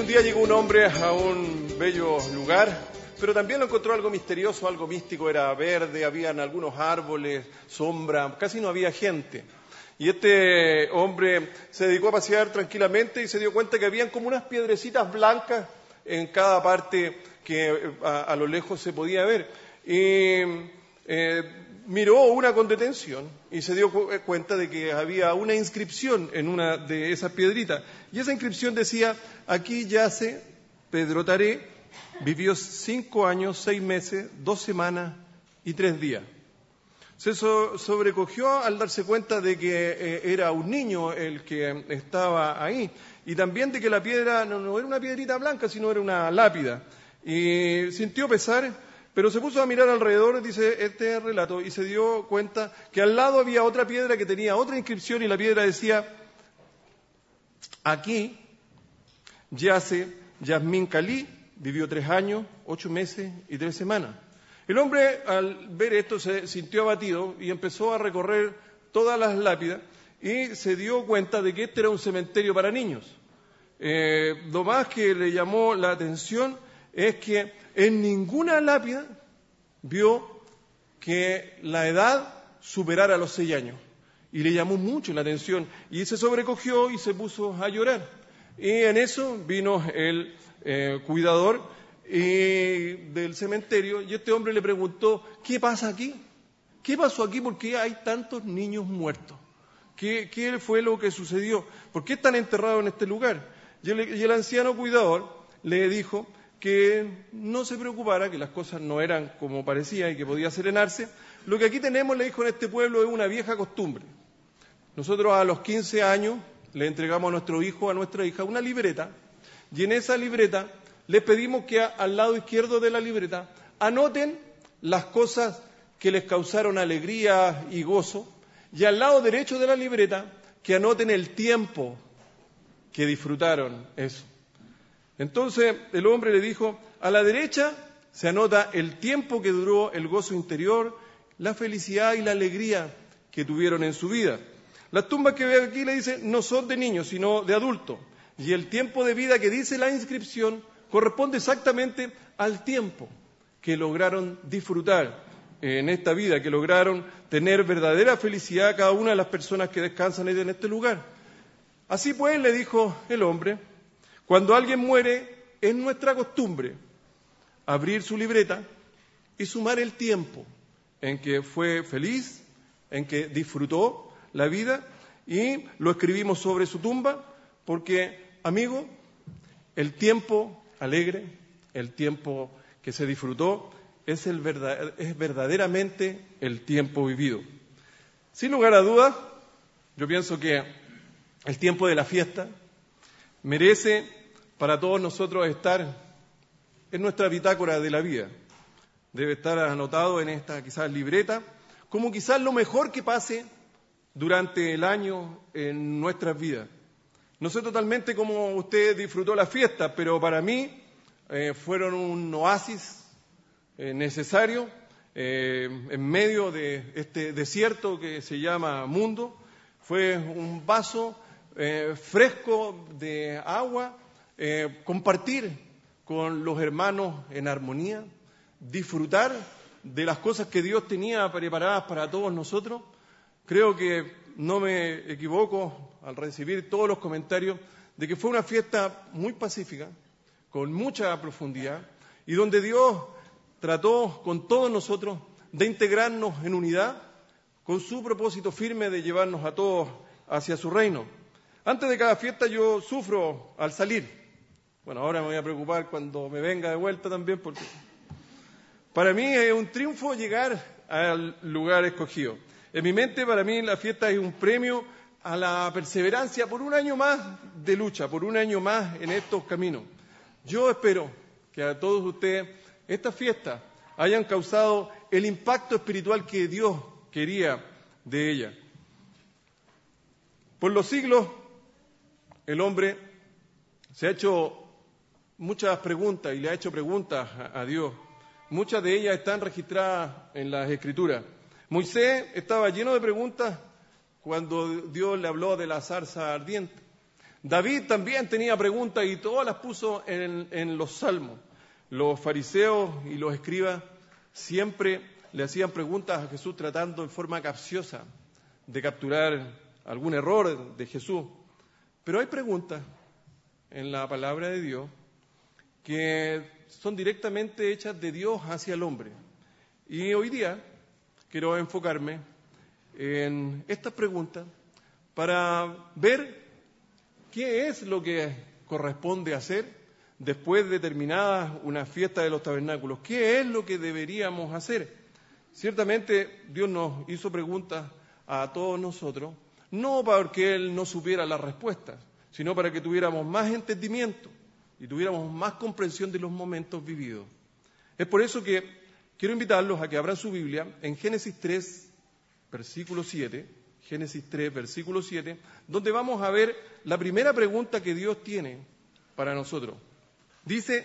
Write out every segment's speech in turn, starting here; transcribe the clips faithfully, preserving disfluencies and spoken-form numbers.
día llegó un hombre a un bello lugar, pero también lo encontró algo misterioso, algo místico. Era verde, habían algunos árboles, sombra, casi no había gente. Y este hombre se dedicó a pasear tranquilamente y se dio cuenta que habían como unas piedrecitas blancas en cada parte que a, a lo lejos se podía ver. Y eh, miró una con detención y se dio cu- cuenta de que había una inscripción en una de esas piedritas. Y esa inscripción decía: aquí yace Pedro Taré, vivió cinco años, seis meses, dos semanas y tres días. Se so- sobrecogió al darse cuenta de que eh, era un niño el que estaba ahí, y también de que la piedra no, no era una piedrita blanca, sino era una lápida. Y sintió pesar, pero se puso a mirar alrededor, dice este relato, y se dio cuenta que al lado había otra piedra que tenía otra inscripción, y la piedra decía: aquí yace Yasmín Calí, vivió tres años, ocho meses y tres semanas. El hombre, al ver esto, se sintió abatido y empezó a recorrer todas las lápidas y se dio cuenta de que este era un cementerio para niños. Eh, lo más que le llamó la atención es que en ninguna lápida vio que la edad superara los seis años. Y le llamó mucho la atención y se sobrecogió y se puso a llorar. Y en eso vino el eh, cuidador y del cementerio, y este hombre le preguntó: ¿qué pasa aquí? ¿Qué pasó aquí? ¿Por qué hay tantos niños muertos? ¿Qué, qué fue lo que sucedió? ¿Por qué están enterrados en este lugar? Y el, y el anciano cuidador le dijo que no se preocupara, que las cosas no eran como parecía y que podía serenarse. Lo que aquí tenemos, le dijo, en este pueblo es una vieja costumbre. Nosotros a los quince años le entregamos a nuestro hijo, a nuestra hija, una libreta, y en esa libreta les pedimos que a, al lado izquierdo de la libreta anoten las cosas que les causaron alegría y gozo, y al lado derecho de la libreta que anoten el tiempo que disfrutaron eso. Entonces el hombre le dijo: a la derecha se anota el tiempo que duró el gozo interior, la felicidad y la alegría que tuvieron en su vida. Las tumbas que ve aquí, le dice, no son de niños, sino de adultos. Y el tiempo de vida que dice la inscripción corresponde exactamente al tiempo que lograron disfrutar en esta vida, que lograron tener verdadera felicidad cada una de las personas que descansan en este lugar. Así pues, le dijo el hombre, cuando alguien muere, es nuestra costumbre abrir su libreta y sumar el tiempo en que fue feliz, en que disfrutó la vida, y lo escribimos sobre su tumba, porque, amigo, el tiempo alegre, el tiempo que se disfrutó, es, el verdad, es verdaderamente el tiempo vivido. Sin lugar a dudas, yo pienso que el tiempo de la fiesta merece para todos nosotros estar en nuestra bitácora de la vida. Debe estar anotado en esta quizás libreta, como quizás lo mejor que pase durante el año en nuestras vidas. No sé totalmente cómo usted disfrutó la fiesta, pero para mí eh, fueron un oasis eh, necesario eh, en medio de este desierto que se llama mundo. Fue un vaso eh, fresco de agua, eh, compartir con los hermanos en armonía, disfrutar de las cosas que Dios tenía preparadas para todos nosotros. Creo que no me equivoco al recibir todos los comentarios de que fue una fiesta muy pacífica, con mucha profundidad, y donde Dios trató con todos nosotros de integrarnos en unidad, con su propósito firme de llevarnos a todos hacia su reino. Antes de cada fiesta yo sufro al salir. Bueno, ahora me voy a preocupar cuando me venga de vuelta también, porque para mí es un triunfo llegar al lugar escogido. En mi mente, para mí, la fiesta es un premio a la perseverancia por un año más de lucha, por un año más en estos caminos. Yo espero que a todos ustedes estas fiestas hayan causado el impacto espiritual que Dios quería de ella. Por los siglos, el hombre se ha hecho muchas preguntas y le ha hecho preguntas a, a Dios. Muchas de ellas están registradas en las Escrituras. Moisés estaba lleno de preguntas cuando Dios le habló de la zarza ardiente. David también tenía preguntas y todas las puso en, en los salmos. Los fariseos y los escribas siempre le hacían preguntas a Jesús tratando en forma capciosa de capturar algún error de Jesús. Pero hay preguntas en la palabra de Dios que son directamente hechas de Dios hacia el hombre. Y hoy día quiero enfocarme en estas preguntas para ver qué es lo que corresponde hacer después de terminada una fiesta de los tabernáculos. ¿Qué es lo que deberíamos hacer? Ciertamente Dios nos hizo preguntas a todos nosotros, no porque Él no supiera las respuestas, sino para que tuviéramos más entendimiento y tuviéramos más comprensión de los momentos vividos. Es por eso que quiero invitarlos a que abran su Biblia en Génesis tres, versículo siete, Génesis tres, versículo siete, donde vamos a ver la primera pregunta que Dios tiene para nosotros. Dice,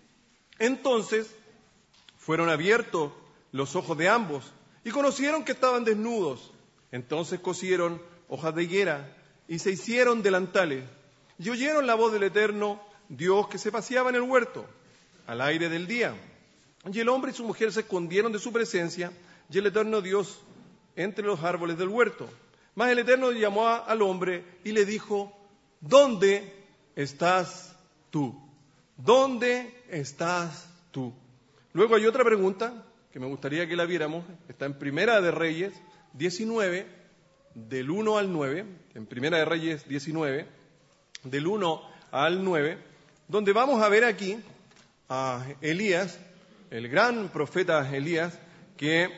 entonces fueron abiertos los ojos de ambos y conocieron que estaban desnudos. Entonces cosieron hojas de higuera y se hicieron delantales y oyeron la voz del Eterno Dios que se paseaba en el huerto al aire del día. Y el hombre y su mujer se escondieron de su presencia y el Eterno Dios entre los árboles del huerto. Mas el Eterno llamó a, al hombre y le dijo, ¿dónde estás tú? ¿Dónde estás tú? Luego hay otra pregunta que me gustaría que la viéramos. Está en Primera de Reyes diecinueve, del uno al nueve. En Primera de Reyes diecinueve, del uno al nueve, donde vamos a ver aquí a Elías, el gran profeta Elías, que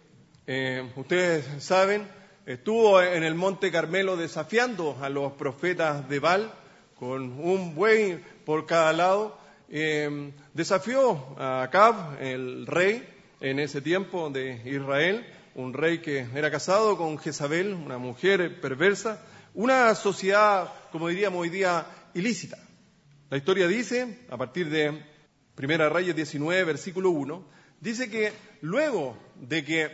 eh, ustedes saben, estuvo en el Monte Carmelo desafiando a los profetas de Baal con un buey por cada lado. Eh, desafió a Acab, el rey en ese tiempo de Israel, un rey que era casado con Jezabel, una mujer perversa, una sociedad, como diríamos hoy día, ilícita. La historia dice, a partir de Primera Reyes diecinueve, versículo uno, dice que luego de que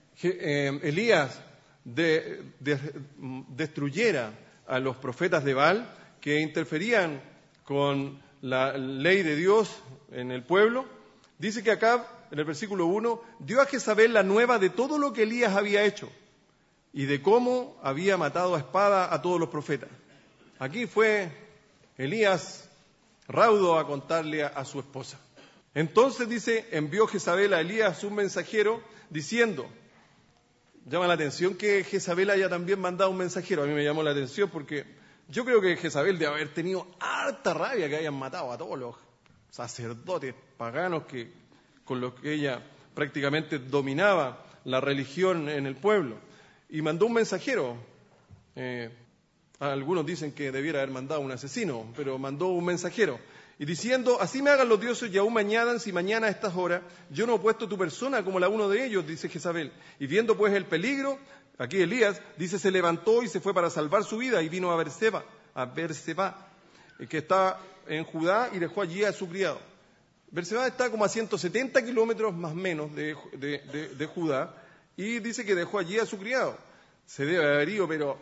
eh, Elías de, de, destruyera a los profetas de Baal, que interferían con la ley de Dios en el pueblo, dice que Acab, en el versículo uno, dio a Jezabel la nueva de todo lo que Elías había hecho y de cómo había matado a espada a todos los profetas. Aquí fue Elías raudo a contarle a, a su esposa. Entonces dice, envió Jezabel a Elías un mensajero diciendo, llama la atención que Jezabel haya también mandado un mensajero. A mí me llamó la atención porque yo creo que Jezabel debe haber tenido harta rabia que hayan matado a todos los sacerdotes paganos que, con los que ella prácticamente dominaba la religión en el pueblo. Y mandó un mensajero. Eh, algunos dicen que debiera haber mandado un asesino, pero mandó un mensajero. Y diciendo, así me hagan los dioses y aún me añadan si mañana a estas horas yo no he puesto tu persona como la uno de ellos, dice Jezabel. Y viendo pues el peligro, aquí Elías, dice, se levantó y se fue para salvar su vida y vino a Berseba, a Berseba, que está en Judá, y dejó allí a su criado. Berseba está como a ciento setenta kilómetros más o menos de, de, de, de Judá, y dice que dejó allí a su criado. Se debe haber ido, pero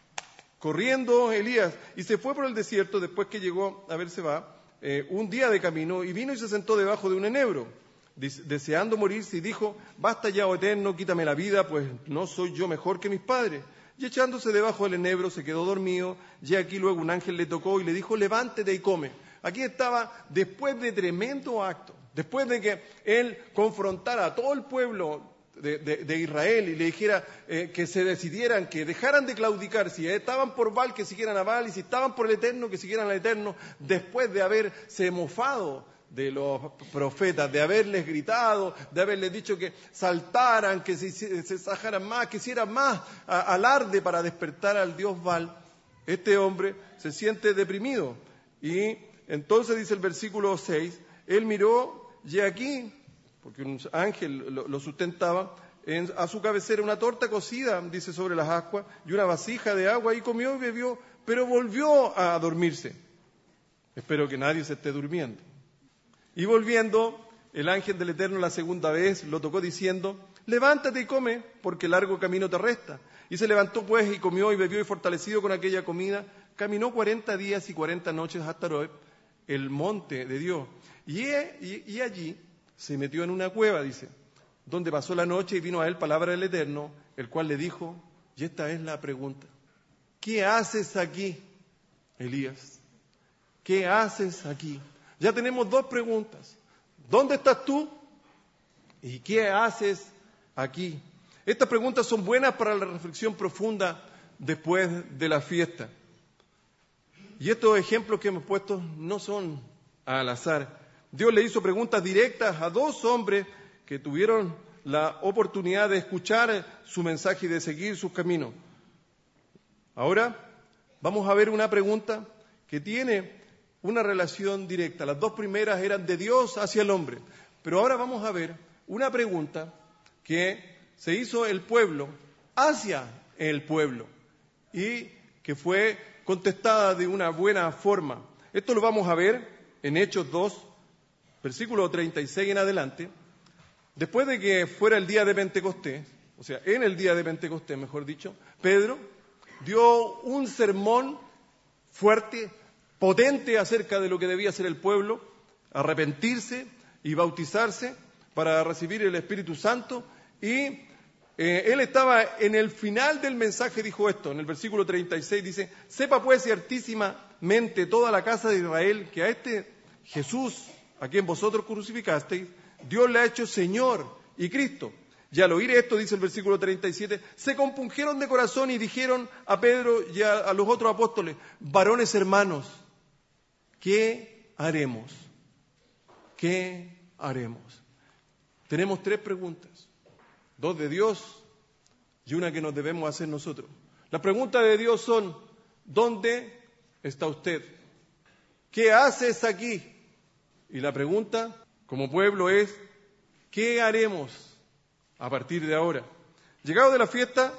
corriendo Elías, y se fue por el desierto después que llegó a Berseba, eh, un día de camino, y vino y se sentó debajo de un enebro, deseando morirse, y dijo, basta ya, oh Eterno, quítame la vida, pues no soy yo mejor que mis padres. Y echándose debajo del enebro se quedó dormido, y aquí luego un ángel le tocó y le dijo, levántate y come. Aquí estaba después de tremendo acto, después de que él confrontara a todo el pueblo de, de, de Israel y le dijera eh, que se decidieran, que dejaran de claudicar, si estaban por Baal que siguieran a Baal y si estaban por el Eterno que siguieran al Eterno, después de haberse mofado de los profetas, de haberles gritado, de haberles dicho que saltaran, que se, se sajaran más, que hicieran más a, alarde para despertar al dios Baal, este hombre se siente deprimido. Y entonces dice el versículo seis, él miró y aquí, porque un ángel lo, lo sustentaba, en, a su cabecera una torta cocida, dice, sobre las ascuas, y una vasija de agua, y comió y bebió, pero volvió a dormirse. Espero que nadie se esté durmiendo. Y volviendo, el ángel del Eterno la segunda vez lo tocó diciendo, levántate y come, porque largo camino te resta. Y se levantó pues y comió y bebió, y fortalecido con aquella comida, caminó cuarenta días y cuarenta noches hasta Horeb, el monte de Dios. Y, y, y allí se metió en una cueva, dice, donde pasó la noche y vino a él palabra del Eterno, el cual le dijo, y esta es la pregunta, ¿qué haces aquí, Elías? ¿Qué haces aquí? Ya tenemos dos preguntas. ¿Dónde estás tú? ¿Y qué haces aquí? Estas preguntas son buenas para la reflexión profunda después de la fiesta. Y estos ejemplos que hemos puesto no son al azar. Dios le hizo preguntas directas a dos hombres que tuvieron la oportunidad de escuchar su mensaje y de seguir sus caminos. Ahora vamos a ver una pregunta que tiene una relación directa. Las dos primeras eran de Dios hacia el hombre. Pero ahora vamos a ver una pregunta que se hizo el pueblo hacia el pueblo y que fue contestada de una buena forma. Esto lo vamos a ver en Hechos dos, versículo treinta y seis en adelante. Después de que fuera el día de Pentecostés, o sea, en el día de Pentecostés, mejor dicho, Pedro dio un sermón fuerte, potente acerca de lo que debía hacer el pueblo, arrepentirse y bautizarse para recibir el Espíritu Santo. Y eh, él estaba en el final del mensaje, dijo esto, en el versículo treinta y seis dice, sepa pues ciertísimamente toda la casa de Israel que a este Jesús, a quien vosotros crucificasteis, Dios le ha hecho Señor y Cristo. Y al oír esto, dice el versículo treinta y siete, se compungieron de corazón y dijeron a Pedro y a, a los otros apóstoles, varones hermanos, ¿qué haremos? ¿Qué haremos? Tenemos tres preguntas, dos de Dios y una que nos debemos hacer nosotros. Las preguntas de Dios son, ¿dónde está usted? ¿Qué haces aquí? Y la pregunta, como pueblo, es, ¿qué haremos a partir de ahora? Llegado de la fiesta,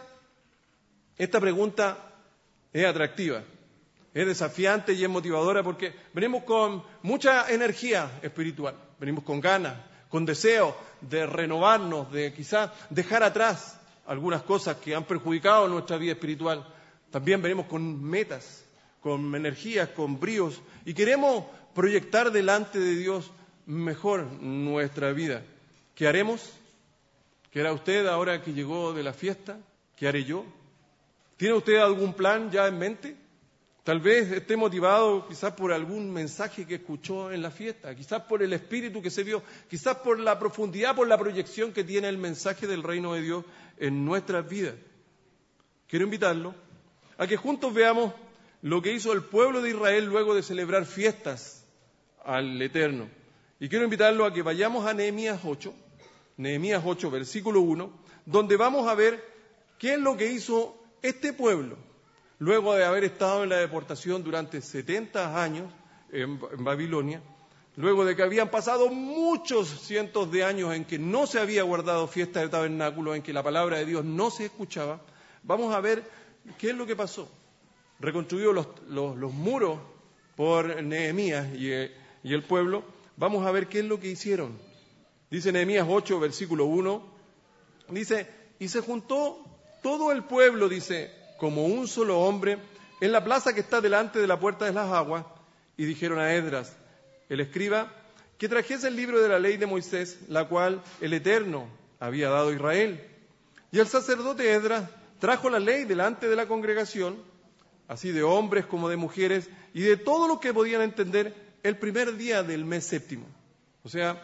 esta pregunta es atractiva, es desafiante y es motivadora porque venimos con mucha energía espiritual, venimos con ganas, con deseo de renovarnos, de quizás dejar atrás algunas cosas que han perjudicado nuestra vida espiritual. También venimos con metas, con energías, con bríos y queremos proyectar delante de Dios mejor nuestra vida. ¿Qué haremos? ¿Qué hará usted ahora que llegó de la fiesta? ¿Qué haré yo? ¿Tiene usted algún plan ya en mente? Tal vez esté motivado quizás por algún mensaje que escuchó en la fiesta, quizás por el espíritu que se vio, quizás por la profundidad, por la proyección que tiene el mensaje del reino de Dios en nuestras vidas. Quiero invitarlo a que juntos veamos lo que hizo el pueblo de Israel luego de celebrar fiestas al Eterno. Y quiero invitarlo a que vayamos a Nehemías ocho, Nehemías ocho, versículo uno, donde vamos a ver qué es lo que hizo este pueblo luego de haber estado en la deportación durante setenta años en, en Babilonia, luego de que habían pasado muchos cientos de años en que no se había guardado fiesta de tabernáculo, en que la palabra de Dios no se escuchaba. Vamos a ver qué es lo que pasó. Reconstruidos los, los, los muros por Nehemías y, y el pueblo, vamos a ver qué es lo que hicieron. Dice Nehemías ocho, versículo uno, dice, y se juntó todo el pueblo, dice, como un solo hombre, en la plaza que está delante de la puerta de las aguas, y dijeron a Esdras, el escriba, que trajese el libro de la ley de Moisés, la cual el Eterno había dado a Israel. Y el sacerdote Esdras trajo la ley delante de la congregación, así de hombres como de mujeres, y de todos los que podían entender, el primer día del mes séptimo. O sea,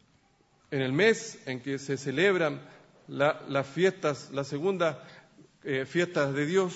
en el mes en que se celebran la, las fiestas, la segunda eh, fiestas de Dios,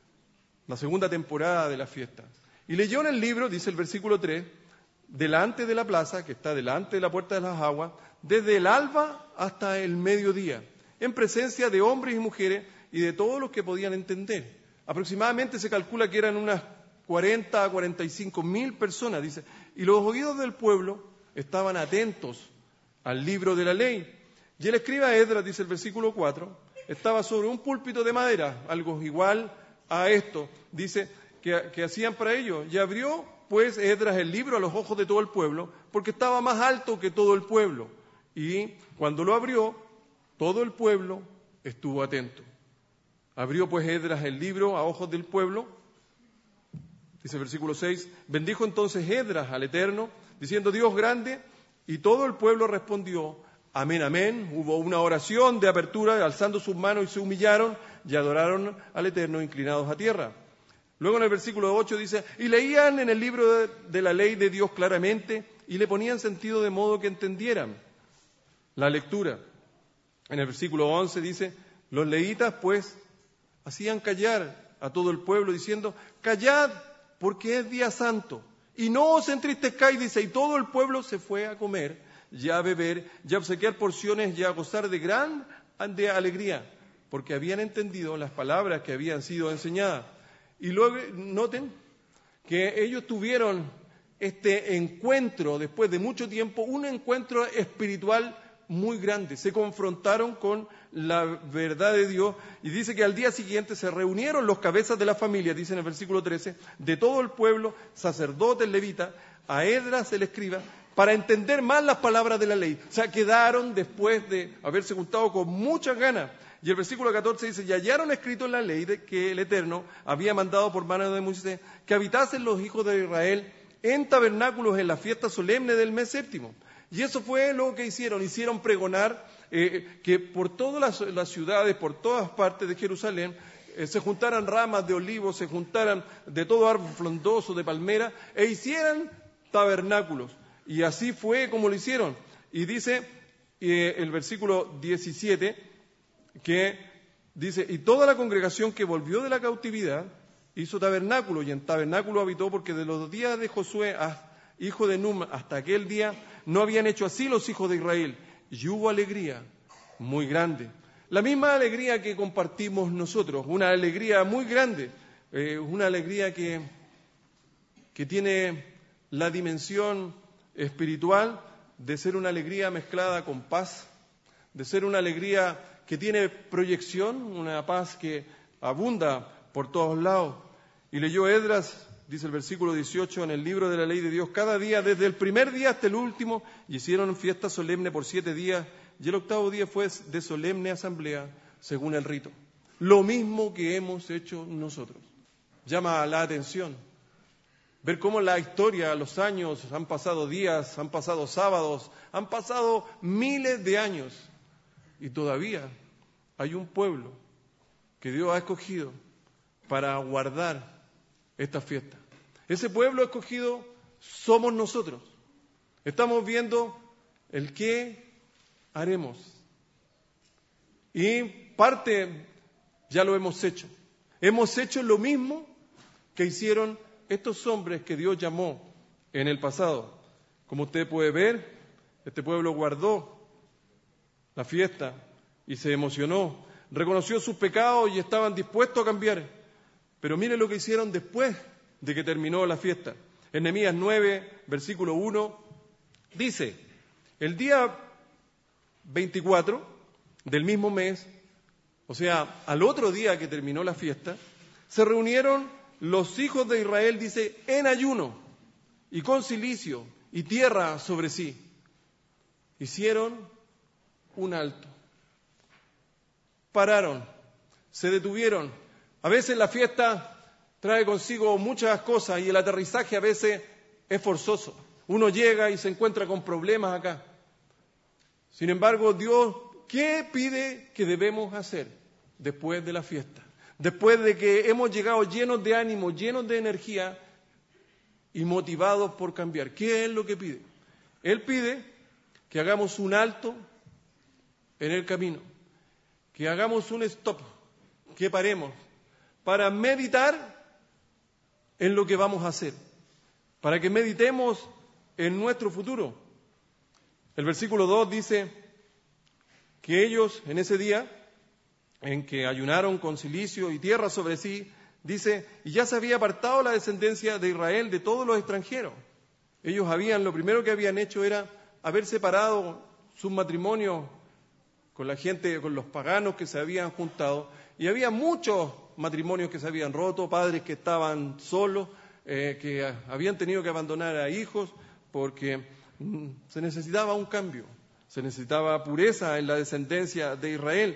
la segunda temporada de las fiestas. Y leyó en el libro, dice el versículo tres, delante de la plaza, que está delante de la puerta de las aguas, desde el alba hasta el mediodía, en presencia de hombres y mujeres y de todos los que podían entender. Aproximadamente se calcula que eran unas cuarenta a cuarenta y cinco mil personas, dice, y los oídos del pueblo estaban atentos al libro de la ley. Y el escriba Esdras, dice el versículo cuatro, estaba sobre un púlpito de madera, algo igual a esto, dice, que, que hacían para ellos. Y abrió, pues, Esdras el libro a los ojos de todo el pueblo, porque estaba más alto que todo el pueblo. Y cuando lo abrió, todo el pueblo estuvo atento. Abrió, pues, Esdras el libro a ojos del pueblo, Dice el versículo seis, bendijo entonces Esdras al Eterno, diciendo, Dios grande, y todo el pueblo respondió, amén, amén. Hubo una oración de apertura, alzando sus manos y se humillaron y adoraron al Eterno inclinados a tierra. Luego en el versículo ocho dice, y leían en el libro de, de la ley de Dios claramente y le ponían sentido de modo que entendieran la lectura. En el versículo once dice, los levitas pues hacían callar a todo el pueblo diciendo, callad porque es día santo y no os entristezcáis, dice, y todo el pueblo se fue a comer, ya a beber, ya a obsequiar porciones, ya a gozar de gran de alegría, porque habían entendido las palabras que habían sido enseñadas. Y luego noten que ellos tuvieron este encuentro, después de mucho tiempo, un encuentro espiritual muy grande. Se confrontaron con la verdad de Dios y dice que al día siguiente se reunieron los cabezas de la familia, dice en el versículo trece, de todo el pueblo, sacerdotes, levitas, a Esdras el escriba, para entender más las palabras de la ley. O sea, quedaron después de haberse juntado con muchas ganas. Y el versículo catorce dice, y hallaron escrito en la ley de que el Eterno había mandado por mano de Moisés que habitasen los hijos de Israel en tabernáculos en la fiesta solemne del mes séptimo. Y eso fue lo que hicieron, hicieron pregonar eh, que por todas las, las ciudades, por todas partes de Jerusalén, eh, se juntaran ramas de olivos, se juntaran de todo árbol frondoso, de palmera, e hicieran tabernáculos. Y así fue como lo hicieron. Y dice eh, el versículo diecisiete, que dice, y toda la congregación que volvió de la cautividad hizo tabernáculo, y en tabernáculo habitó, porque de los días de Josué, hijo de Num, hasta aquel día, no habían hecho así los hijos de Israel, y hubo alegría muy grande. La misma alegría que compartimos nosotros, una alegría muy grande, eh, una alegría que, que tiene la dimensión espiritual de ser una alegría mezclada con paz, de ser una alegría que tiene proyección, una paz que abunda por todos lados. Y leyó Esdras, dice el versículo dieciocho, en el libro de la ley de Dios, cada día, desde el primer día hasta el último, y hicieron fiesta solemne por siete días, y el octavo día fue de solemne asamblea, según el rito. Lo mismo que hemos hecho nosotros. Llama la atención ver cómo la historia, los años, han pasado días, han pasado sábados, han pasado miles de años, y todavía hay un pueblo que Dios ha escogido para guardar esta fiesta. Ese pueblo escogido somos nosotros. Estamos viendo el qué haremos. Y parte ya lo hemos hecho. Hemos hecho lo mismo que hicieron estos hombres que Dios llamó en el pasado. Como usted puede ver, este pueblo guardó la fiesta y se emocionó, reconoció sus pecados y estaban dispuestos a cambiar. Pero mire lo que hicieron después de que terminó la fiesta. En Nehemías nueve, versículo uno, dice, el día veinticuatro del mismo mes, o sea, al otro día que terminó la fiesta, se reunieron los hijos de Israel, dice, en ayuno y con cilicio y tierra sobre sí. Hicieron un alto. Pararon, se detuvieron. A veces la fiesta trae consigo muchas cosas y el aterrizaje a veces es forzoso. Uno llega y se encuentra con problemas acá. Sin embargo, Dios, ¿qué pide que debemos hacer después de la fiesta? Después de que hemos llegado llenos de ánimo, llenos de energía y motivados por cambiar. ¿Qué es lo que pide? Él pide que hagamos un alto en el camino, que hagamos un stop, que paremos para meditar en lo que vamos a hacer, para que meditemos en nuestro futuro. El versículo dos dice que ellos en ese día en que ayunaron con cilicio y tierra sobre sí, dice, y ya se había apartado la descendencia de Israel de todos los extranjeros. Ellos habían, lo primero que habían hecho era haber separado sus matrimonios con la gente, con los paganos que se habían juntado, y había muchos matrimonios que se habían roto, padres que estaban solos, eh, que habían tenido que abandonar a hijos, porque mm, se necesitaba un cambio, se necesitaba pureza en la descendencia de Israel.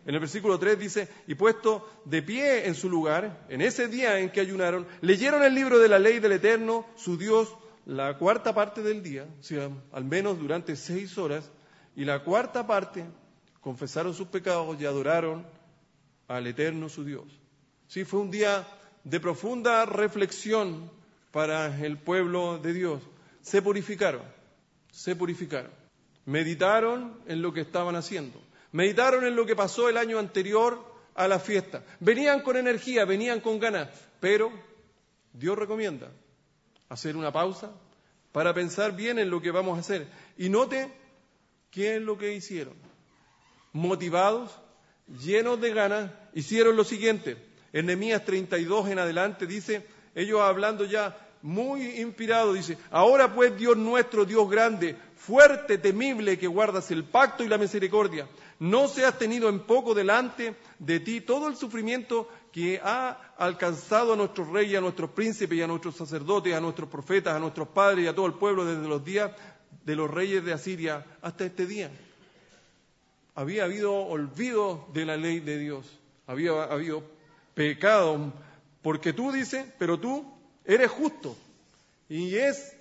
En el versículo tres dice, y puesto de pie en su lugar, en ese día en que ayunaron, leyeron el libro de la ley del Eterno, su Dios, la cuarta parte del día, o sea, al menos durante seis horas, y la cuarta parte confesaron sus pecados y adoraron al Eterno su Dios. Sí, fue un día de profunda reflexión para el pueblo de Dios. Se purificaron, se purificaron. Meditaron en lo que estaban haciendo. Meditaron en lo que pasó el año anterior a la fiesta. Venían con energía, venían con ganas, pero Dios recomienda hacer una pausa para pensar bien en lo que vamos a hacer. Y note qué es lo que hicieron. Motivados, llenos de ganas, hicieron lo siguiente. En Nehemías treinta y dos en adelante dice, ellos hablando ya muy inspirados, dice, ahora pues Dios nuestro, Dios grande, fuerte, temible, que guardas el pacto y la misericordia, no seas tenido en poco delante de ti todo el sufrimiento que ha alcanzado a nuestros reyes, a nuestros príncipes y a nuestros sacerdotes, a nuestros profetas, a nuestros padres y a todo el pueblo desde los días de los reyes de Asiria hasta este día. Había habido olvido de la ley de Dios, había habido pecado, porque tú dices, pero tú eres justo. Y es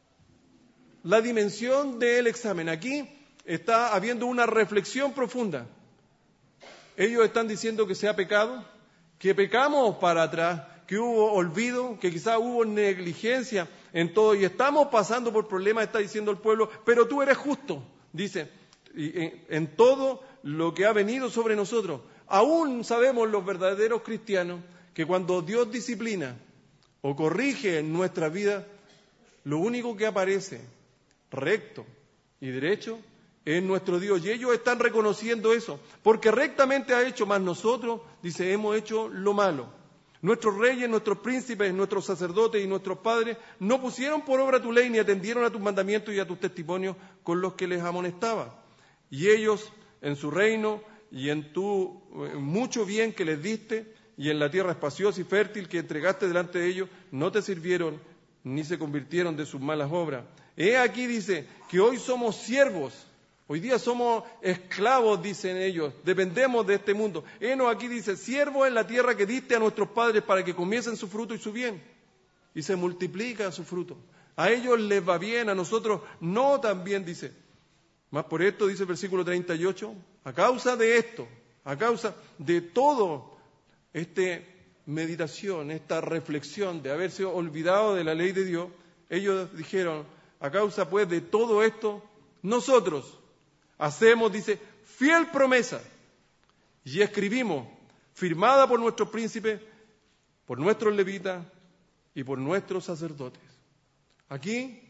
la dimensión del examen. Aquí está habiendo una reflexión profunda. Ellos están diciendo que se ha pecado, que pecamos para atrás, que hubo olvido, que quizás hubo negligencia en todo, y estamos pasando por problemas, está diciendo el pueblo, pero tú eres justo, dice, y en, en todo lo que ha venido sobre nosotros. Aún sabemos los verdaderos cristianos que cuando Dios disciplina o corrige en nuestra vida, lo único que aparece recto y derecho es nuestro Dios. Y ellos están reconociendo eso, porque rectamente ha hecho, más nosotros, dice, hemos hecho lo malo. Nuestros reyes, nuestros príncipes, nuestros sacerdotes y nuestros padres no pusieron por obra tu ley ni atendieron a tus mandamientos y a tus testimonios con los que les amonestaba. Y ellos, en su reino y en tu mucho bien que les diste, y en la tierra espaciosa y fértil que entregaste delante de ellos, no te sirvieron ni se convirtieron de sus malas obras. He aquí, dice, que hoy somos siervos, hoy día somos esclavos, dicen ellos, dependemos de este mundo. Henos aquí dice, siervos en la tierra que diste a nuestros padres para que comiesen su fruto y su bien, y se multiplica su fruto. A ellos les va bien, a nosotros no también, dice. Más por esto, dice el versículo treinta y ocho, a causa de esto, a causa de todo esta meditación, esta reflexión de haberse olvidado de la ley de Dios, ellos dijeron, a causa pues de todo esto, nosotros hacemos, dice, fiel promesa y escribimos, firmada por nuestros príncipes, por nuestros levitas y por nuestros sacerdotes. Aquí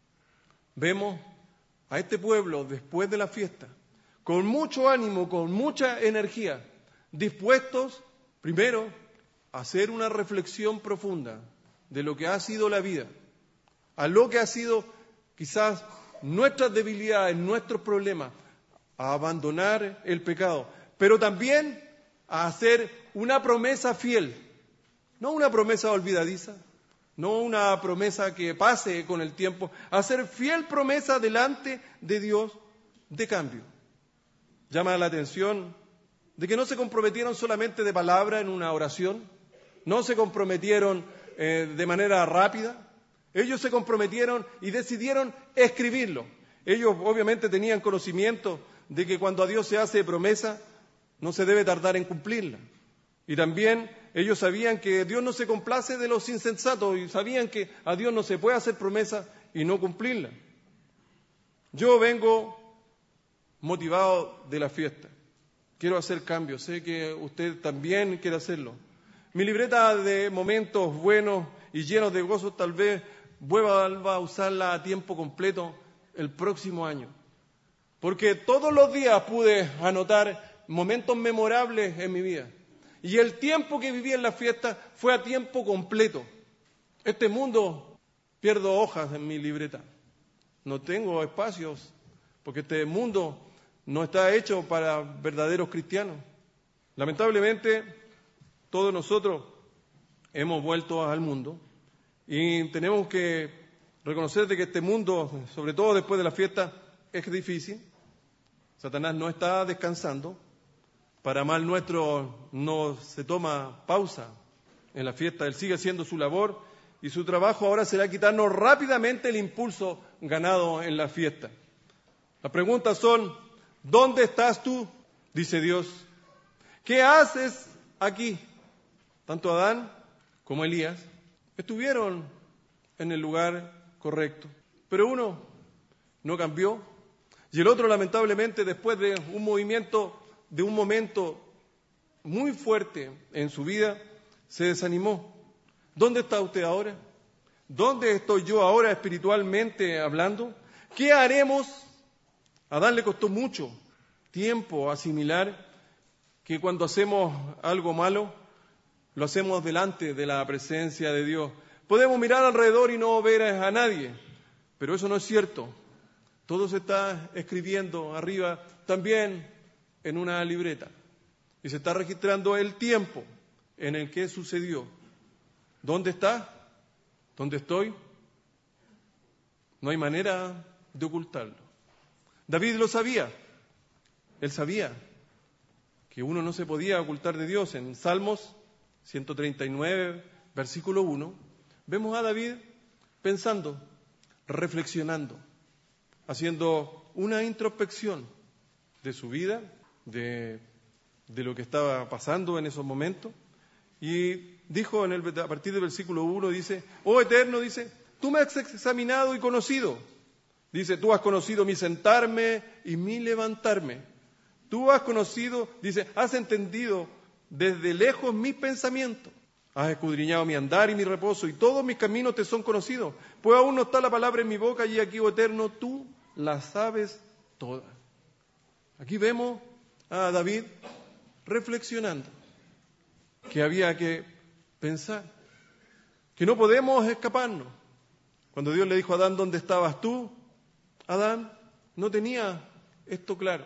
vemos a este pueblo después de la fiesta, con mucho ánimo, con mucha energía, dispuestos primero a hacer una reflexión profunda de lo que ha sido la vida, a lo que ha sido quizás nuestras debilidades, nuestros problemas, a abandonar el pecado, pero también a hacer una promesa fiel, no una promesa olvidadiza, no una promesa que pase con el tiempo, a hacer fiel promesa delante de Dios de cambio. Llama la atención de que no se comprometieron solamente de palabra en una oración, no se comprometieron eh, de manera rápida, ellos se comprometieron y decidieron escribirlo. Ellos obviamente tenían conocimiento de que cuando a Dios se hace promesa, no se debe tardar en cumplirla. Y también ellos sabían que Dios no se complace de los insensatos y sabían que a Dios no se puede hacer promesa y no cumplirla. Yo vengo motivado de la fiesta. Quiero hacer cambios. Sé que usted también quiere hacerlo. Mi libreta de momentos buenos y llenos de gozo tal vez vuelva a usarla a tiempo completo el próximo año. Porque todos los días pude anotar momentos memorables en mi vida. Y el tiempo que viví en la fiesta fue a tiempo completo. Este mundo, pierdo hojas en mi libreta. No tengo espacios, porque este mundo no está hecho para verdaderos cristianos. Lamentablemente, todos nosotros hemos vuelto al mundo y tenemos que reconocer de que este mundo, sobre todo después de la fiesta, es difícil. Satanás no está descansando para mal nuestro no se toma pausa en la fiesta. Él sigue haciendo su labor y su trabajo ahora será quitarnos rápidamente el impulso ganado en la fiesta. Las preguntas son, ¿dónde estás tú? Dice Dios. ¿Qué haces aquí? Tanto Adán como Elías estuvieron en el lugar correcto, pero uno no cambió y el otro, lamentablemente, después de un movimiento, de un momento muy fuerte en su vida, se desanimó. ¿Dónde está usted ahora? ¿Dónde estoy yo ahora espiritualmente hablando? ¿Qué haremos? A Adán le costó mucho tiempo asimilar que cuando hacemos algo malo, lo hacemos delante de la presencia de Dios. Podemos mirar alrededor y no ver a nadie, pero eso no es cierto. Todo se está escribiendo arriba también en una libreta y se está registrando el tiempo en el que sucedió. ¿Dónde está? ¿Dónde estoy? No hay manera de ocultarlo. David lo sabía. Él sabía que uno no se podía ocultar de Dios. En Salmos ciento treinta y nueve, versículo uno, vemos a David pensando, reflexionando, haciendo una introspección de su vida, de, de lo que estaba pasando en esos momentos, y dijo en el, a partir del versículo uno, dice, oh Eterno, dice, tú me has examinado y conocido. Dice, tú has conocido mi sentarme y mi levantarme. Tú has conocido, dice, has entendido desde lejos mis pensamientos. Has escudriñado mi andar y mi reposo, y todos mis caminos te son conocidos. Pues aún no está la palabra en mi boca, y aquí, oh Eterno, tú la sabes toda. Aquí vemos a David reflexionando que había que pensar, que no podemos escaparnos. Cuando Dios le dijo a Adán, ¿dónde estabas tú? Adán no tenía esto claro.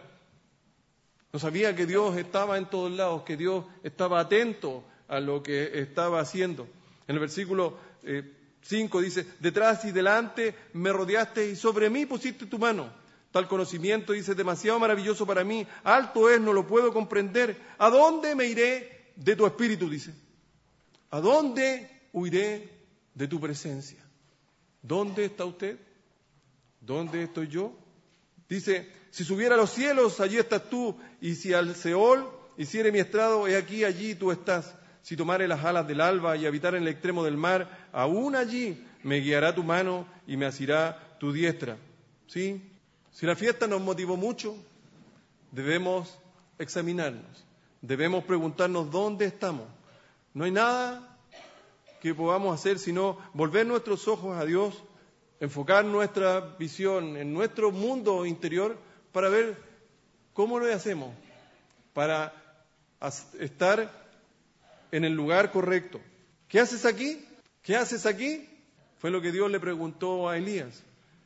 No sabía que Dios estaba en todos lados, que Dios estaba atento a lo que estaba haciendo. En el versículo eh, cinco dice, detrás y delante me rodeaste y sobre mí pusiste tu mano. Tal conocimiento, dice, demasiado maravilloso para mí, alto es, no lo puedo comprender. ¿A dónde me iré de tu espíritu? Dice. ¿A dónde huiré de tu presencia? ¿Dónde está usted? ¿Dónde estoy yo? Dice, si subiera a los cielos, allí estás tú, y si al Seol hiciere mi estrado, he aquí, allí tú estás. Si tomare las alas del alba y habitar en el extremo del mar, aún allí me guiará tu mano y me asirá tu diestra. ¿Sí? Si la fiesta nos motivó mucho, debemos examinarnos, debemos preguntarnos dónde estamos. No hay nada que podamos hacer sino volver nuestros ojos a Dios, enfocar nuestra visión en nuestro mundo interior para ver cómo lo hacemos, para estar en el lugar correcto. ¿Qué haces aquí? ¿Qué haces aquí? Fue lo que Dios le preguntó a Elías.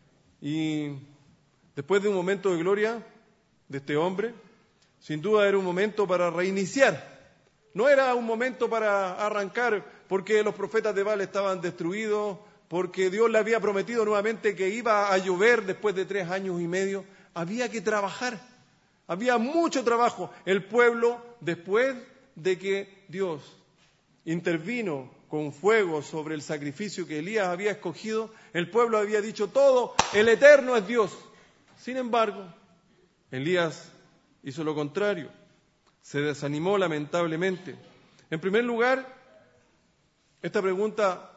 Y después de un momento de gloria de este hombre, sin duda era un momento para reiniciar. No era un momento para arrancar porque los profetas de Baal estaban destruidos, porque Dios le había prometido nuevamente que iba a llover después de tres años y medio. Había que trabajar, había mucho trabajo. El pueblo, después de que Dios intervino con fuego sobre el sacrificio que Elías había escogido, el pueblo había dicho todo, el Eterno es Dios. Sin embargo, Elías hizo lo contrario, se desanimó lamentablemente. En primer lugar, esta pregunta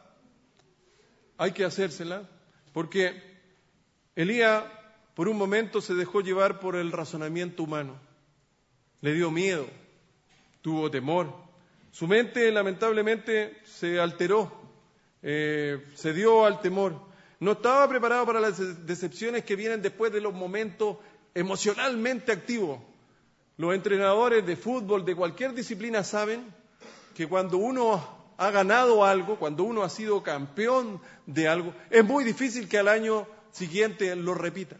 hay que hacérsela, porque Elías por un momento se dejó llevar por el razonamiento humano. Le dio miedo, tuvo temor. Su mente lamentablemente se alteró, eh, se dio al temor. No estaba preparado para las decepciones que vienen después de los momentos emocionalmente activos. Los entrenadores de fútbol, de cualquier disciplina, saben que cuando uno ha ganado algo, cuando uno ha sido campeón de algo, es muy difícil que al año siguiente lo repita.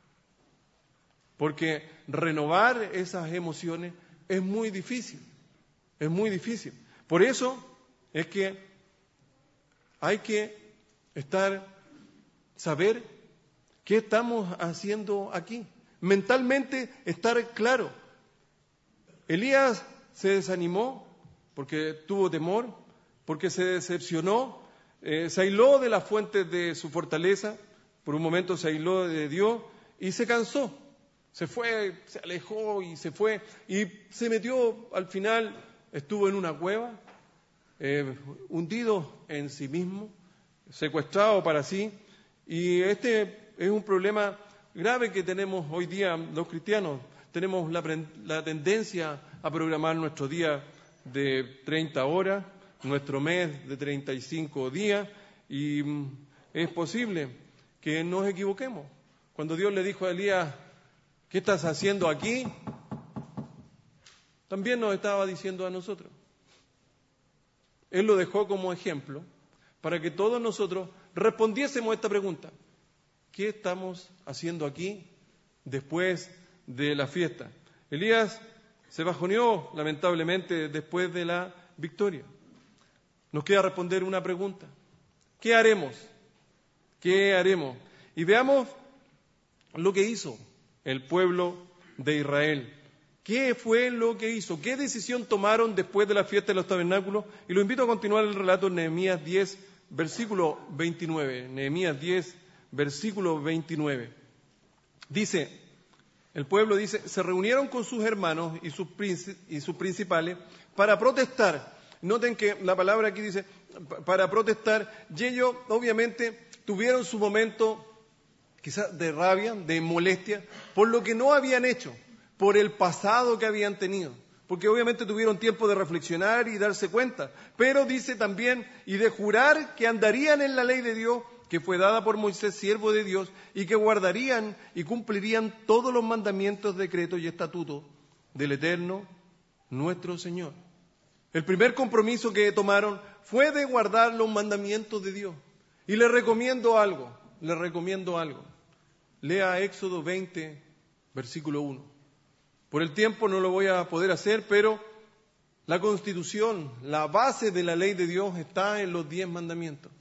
Porque renovar esas emociones es muy difícil, es muy difícil. Por eso es que hay que estar, saber qué estamos haciendo aquí. Mentalmente estar claro. Elías se desanimó porque tuvo temor, porque se decepcionó, eh, se aisló de las fuentes de su fortaleza, por un momento se aisló de Dios y se cansó. Se fue, se alejó y se fue y se metió, al final estuvo en una cueva, eh, hundido en sí mismo, secuestrado para sí. Y este es un problema grave que tenemos hoy día los cristianos. Tenemos la, la tendencia a programar nuestro día de treinta horas, nuestro mes de treinta y cinco días, y es posible que nos equivoquemos. Cuando Dios le dijo a Elías, ¿qué estás haciendo aquí?, también nos estaba diciendo a nosotros. Él lo dejó como ejemplo para que todos nosotros respondiésemos a esta pregunta: ¿qué estamos haciendo aquí después de la fiesta? Elías se bajoneó lamentablemente después de la victoria. Nos queda responder una pregunta: ¿qué haremos? ¿Qué haremos? Y veamos lo que hizo el pueblo de Israel. ¿Qué fue lo que hizo? ¿Qué decisión tomaron después de la fiesta de los tabernáculos? Y lo invito a continuar el relato en Nehemías diez, versículo veintinueve. Nehemías diez, versículo veintinueve. Dice, el pueblo dice, se reunieron con sus hermanos y sus, y sus principales para protestar. Noten que la palabra aquí dice, para protestar, y ellos obviamente tuvieron su momento quizás de rabia, de molestia, por lo que no habían hecho, por el pasado que habían tenido, porque obviamente tuvieron tiempo de reflexionar y darse cuenta, pero dice también, y de jurar que andarían en la ley de Dios, que fue dada por Moisés, siervo de Dios, y que guardarían y cumplirían todos los mandamientos, decretos y estatutos del Eterno, nuestro Señor. El primer compromiso que tomaron fue de guardar los mandamientos de Dios. Y les recomiendo algo, les recomiendo algo. Lea Éxodo veinte, versículo uno. Por el tiempo no lo voy a poder hacer, pero la Constitución, la base de la ley de Dios está en los diez mandamientos.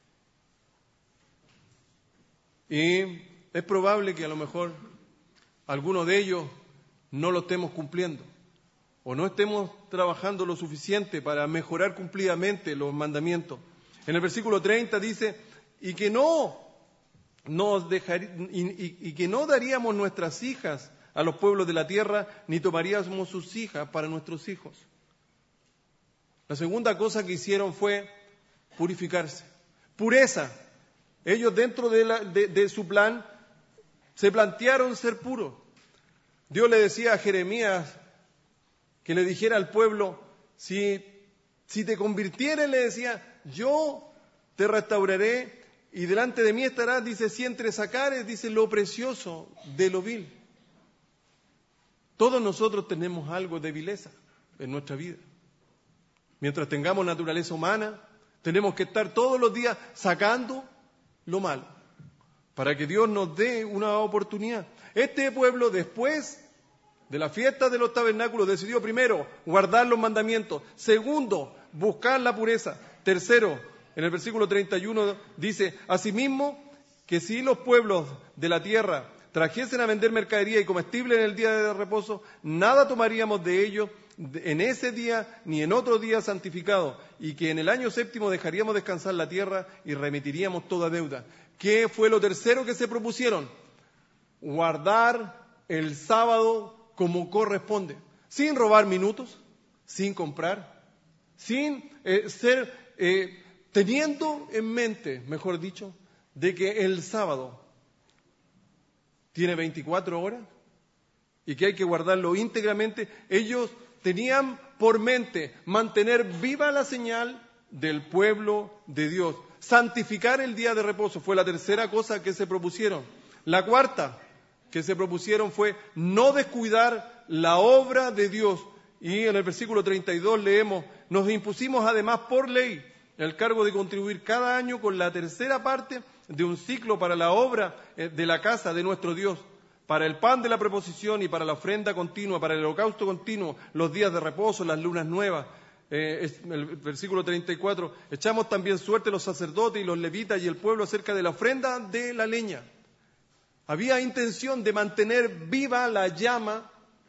Y es probable que a lo mejor algunos de ellos no lo estemos cumpliendo o no estemos trabajando lo suficiente para mejorar cumplidamente los mandamientos. En el versículo treinta dice, y que no nos dejar, y, y, y que no daríamos nuestras hijas a los pueblos de la tierra, ni tomaríamos sus hijas para nuestros hijos. La segunda cosa que hicieron fue purificarse. Pureza. Ellos dentro de, la, de, de su plan se plantearon ser puros. Dios le decía a Jeremías que le dijera al pueblo, si, si te convirtieres, le decía, yo te restauraré y delante de mí estarás, dice, si entre sacares, dice, lo precioso de lo vil. Todos nosotros tenemos algo de vileza en nuestra vida. Mientras tengamos naturaleza humana, tenemos que estar todos los días sacando lo malo, para que Dios nos dé una oportunidad. Este pueblo, después de la fiesta de los tabernáculos, decidió primero guardar los mandamientos, segundo, buscar la pureza, tercero, en el versículo treinta y uno dice, asimismo, que si los pueblos de la tierra trajesen a vender mercadería y comestible en el día de reposo, nada tomaríamos de ellos en ese día ni en otro día santificado, y que en el año séptimo dejaríamos descansar la tierra y remitiríamos toda deuda. ¿Qué fue lo tercero que se propusieron? Guardar el sábado como corresponde, sin robar minutos, sin comprar, sin eh, ser, eh, teniendo en mente, mejor dicho, de que el sábado tiene veinticuatro horas y que hay que guardarlo íntegramente. Ellos tenían por mente mantener viva la señal del pueblo de Dios. Santificar el día de reposo fue la tercera cosa que se propusieron. La cuarta que se propusieron fue no descuidar la obra de Dios. Y en el versículo treinta y dos leemos, nos impusimos además por ley el cargo de contribuir cada año con la tercera parte de un ciclo para la obra de la casa de nuestro Dios, para el pan de la preposición y para la ofrenda continua, para el holocausto continuo, los días de reposo, las lunas nuevas. Eh, es, el versículo treinta y cuatro, echamos también suerte los sacerdotes y los levitas y el pueblo acerca de la ofrenda de la leña. Había intención de mantener viva la llama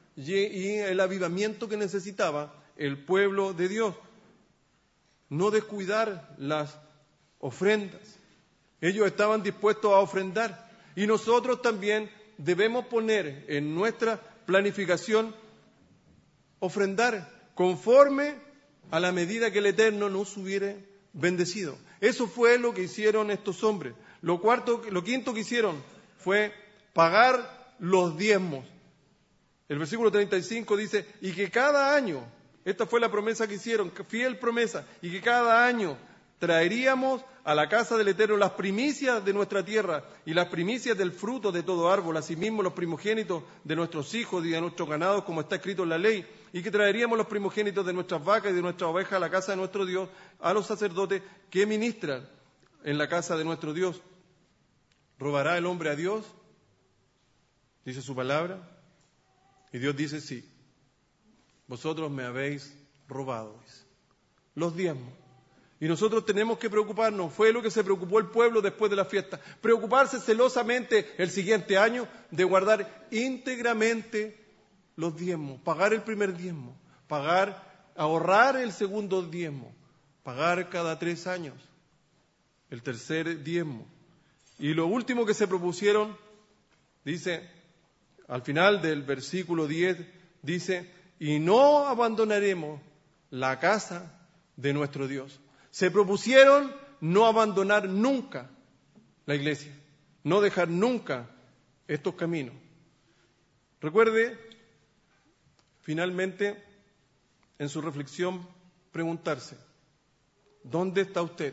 y, y el avivamiento que necesitaba el pueblo de Dios. No descuidar las ofrendas. Ellos estaban dispuestos a ofrendar. Y nosotros también debemos poner en nuestra planificación ofrendar conforme a la medida que el Eterno nos hubiere bendecido. Eso fue lo que hicieron estos hombres. Lo cuarto, lo quinto que hicieron fue pagar los diezmos. El versículo treinta y cinco dice, y que cada año, esta fue la promesa que hicieron, fiel promesa, y que cada año traeríamos a la casa del Eterno las primicias de nuestra tierra y las primicias del fruto de todo árbol, asimismo los primogénitos de nuestros hijos y de nuestros ganados, como está escrito en la ley, y que traeríamos los primogénitos de nuestras vacas y de nuestras ovejas a la casa de nuestro Dios, a los sacerdotes que ministran en la casa de nuestro Dios. ¿Robará el hombre a Dios? Dice su palabra. Y Dios dice, sí, vosotros me habéis robado. Los diezmos. Y nosotros tenemos que preocuparnos. Fue lo que se preocupó el pueblo después de la fiesta. Preocuparse celosamente el siguiente año de guardar íntegramente los diezmos. Pagar el primer diezmo. Pagar, ahorrar el segundo diezmo. Pagar cada tres años el tercer diezmo. Y lo último que se propusieron, dice, al final del versículo diez, dice, y no abandonaremos la casa de nuestro Dios. Se propusieron no abandonar nunca la iglesia, no dejar nunca estos caminos. Recuerde, finalmente, en su reflexión, preguntarse, ¿dónde está usted?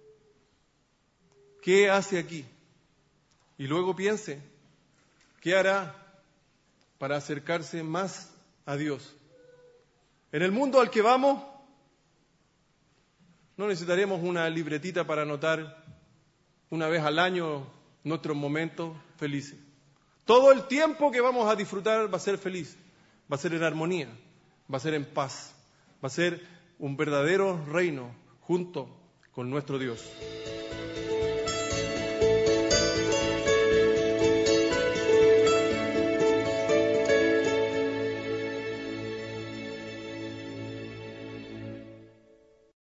¿Qué hace aquí? Y luego piense, ¿qué hará para acercarse más a Dios? En el mundo al que vamos, no necesitaremos una libretita para anotar una vez al año nuestros momentos felices. Todo el tiempo que vamos a disfrutar va a ser feliz, va a ser en armonía, va a ser en paz, va a ser un verdadero reino junto con nuestro Dios.